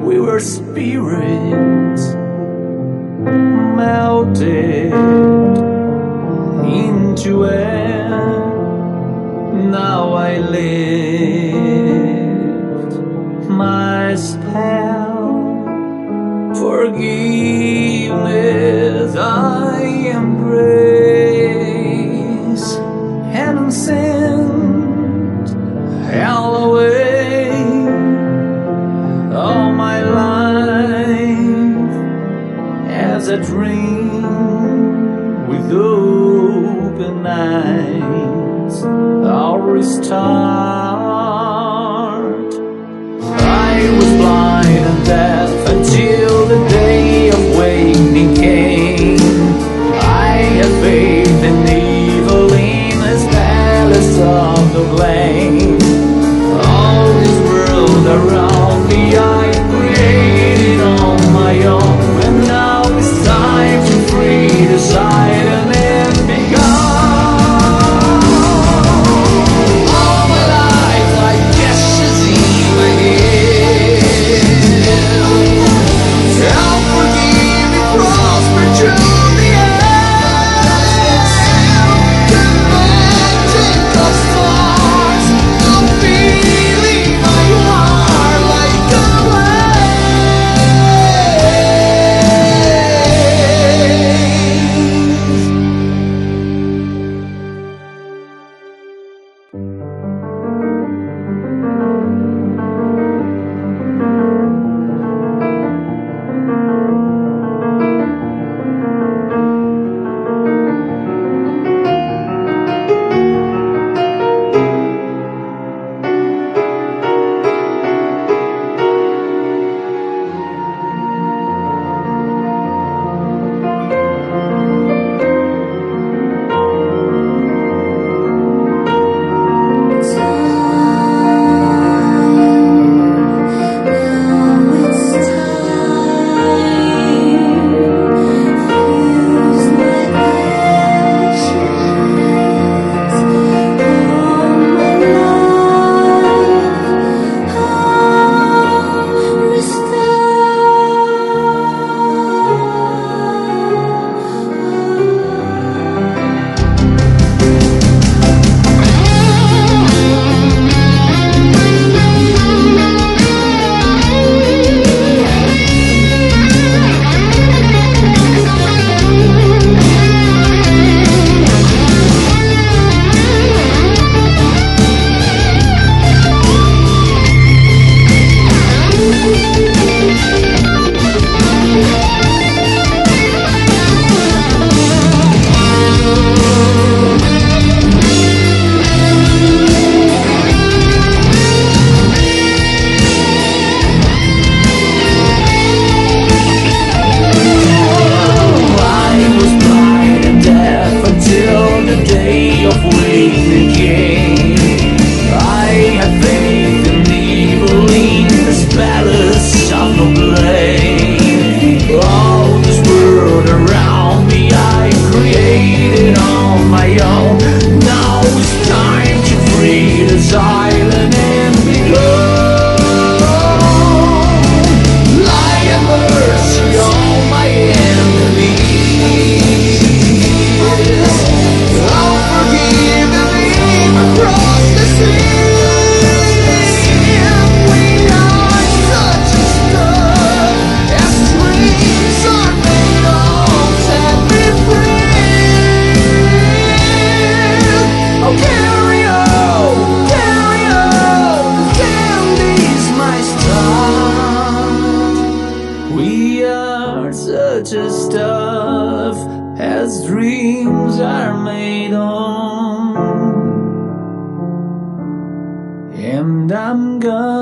We were spirits melted into air. Now I lift my spell. Forgiveness I embrace, and sent hell away. All my life as a dream with open eyes, I'll restart. I was blind and deaf until the day of waking came. I had faith in evil in his palace of the blame. All this world around me I created on my own, and now it's time to free the silent and be gone. All my life I guess it's in my head. I'll forgive and prosper to the end. The magic of stars, I'm feeling my heart like a such a stuff as dreams are made on, and I'm gone.